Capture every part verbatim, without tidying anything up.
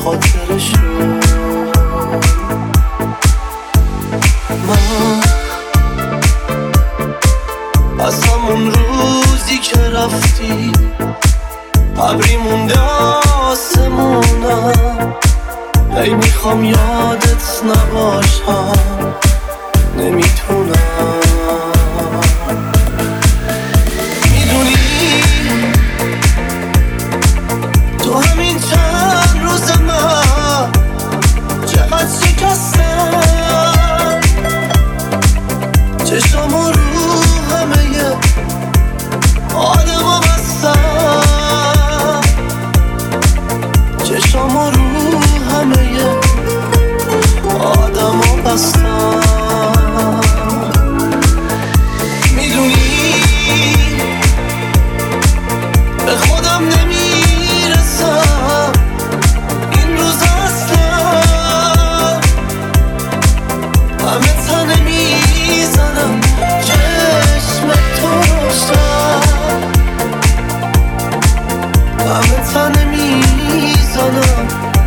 خاطرشو. من از همون روزی که رفتی ابری مونده آسمونم، ای میخوام یادت نباشم نمیتونم. میدونی تو همین چند روز من چقدر شکستم، چشمو رو همه آدما بستم، چشمو رو همه آدما بستم. میدونی به خودم نمیرسم این روز اصلا، همه تنه میزنم چشم تو روشن، همه تنه میزنم.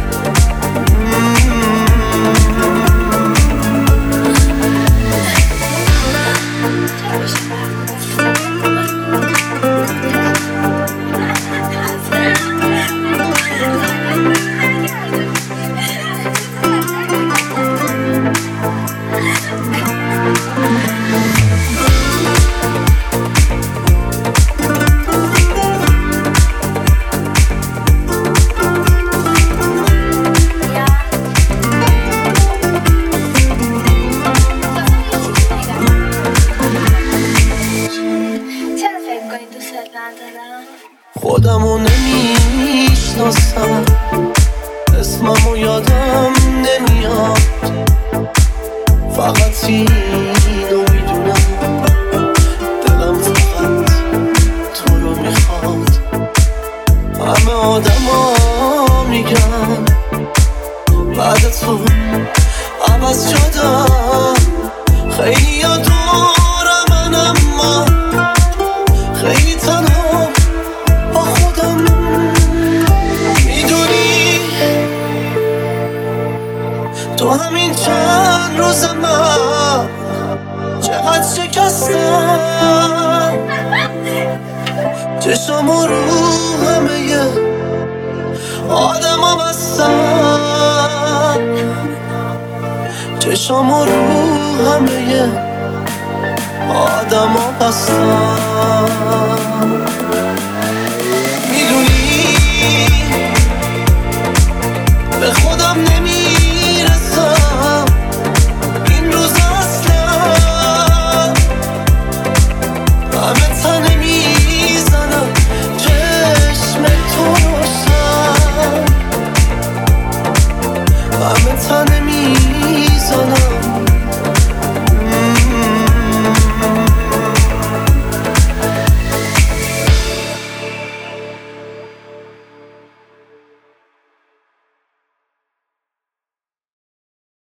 خودمو نمیشناسم، اسممو یادم نمیاد، فقط اینو میدونم دلم فقط تو رو میخواد. همه آدما میگن بعد تو عوض شدم، خیلی یا دورمن اما خیلی تنها با خودم. میدونی تو همین چند روز من چقدر شکستم، چشمو رو همه آدما بستم، چشمو رو همه آدما بستم.